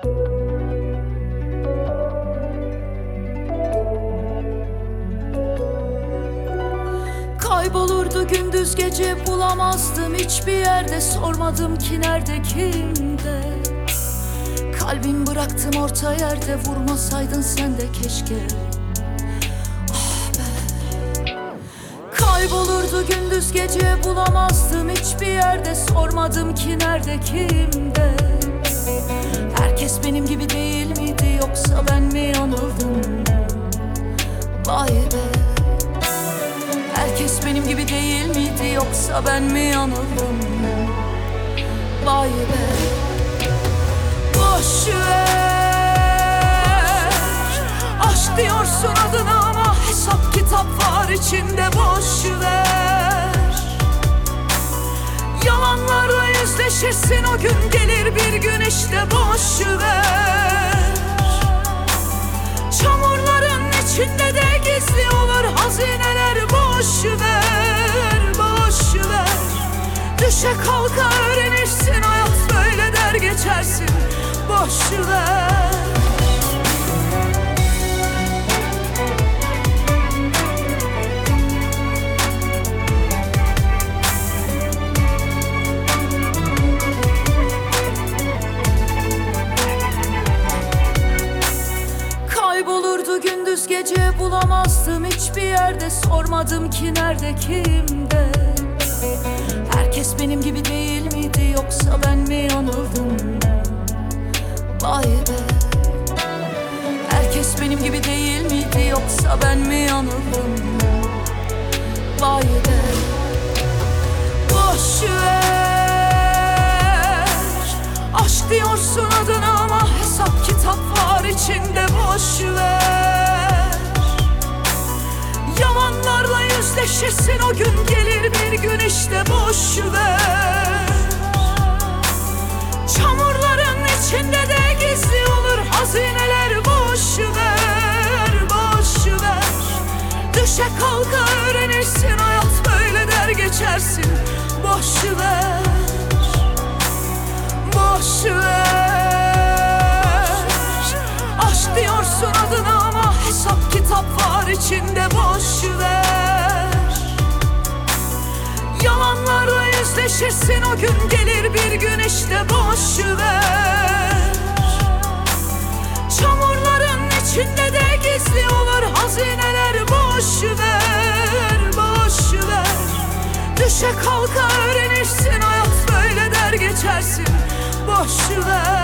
Kaybolurdu gündüz gece, bulamazdım hiçbir yerde. Sormadım ki nerede, kimde. Kalbim bıraktım orta yerde, vurmasaydın sen de keşke. Ah be. Kaybolurdu gündüz gece, bulamazdım hiçbir yerde. Sormadım ki nerede, kimde. Herkes benim gibi değil miydi, yoksa ben mi yanıldım? Vay be. Herkes benim gibi değil miydi, yoksa ben mi yanıldım? Vay be. Boş ver, aşk diyorsun adına ama hesap kitap var içinde. Boş ver, yalanlarla yüzleşirsin, o gün gelir bir gün işte. Boş ver, çamurların içinde de gizli olur hazineler. Boş ver, boş ver, düşe kalka öğrenirsin, hayat böyle der geçersin. Boş ver. Kaybolurdu gündüz gece, bulamazdım hiçbir yerde. Sormadım ki nerede, kimde. Herkes benim gibi değil miydi, yoksa ben mi yanıldım? Vay be. Herkes benim gibi değil miydi, yoksa ben mi yanıldım? Vay be. Boş ver, aşk diyorsun adına ama hesap kitap var içinde. Boş ver, yalanlarla yüzleşirsin, o gün gelir bir gün işte. Boş ver, çamurların içinde de gizli olur hazineler. Boş ver, boş ver, düşe kalka öğrenirsin, hayat böyle der geçersin. Boş ver, boş ver, aşk diyorsun adına ama hesap kitap var içinde. Boş ver, yalanlarla yüzleşirsin, o gün gelir bir gün işte. Boş ver, çamurların içinde de gizli olur hazineler. Boş ver, boş ver, düşe kalka öğrenirsin, hayat böyle der geçersin. Boş ver.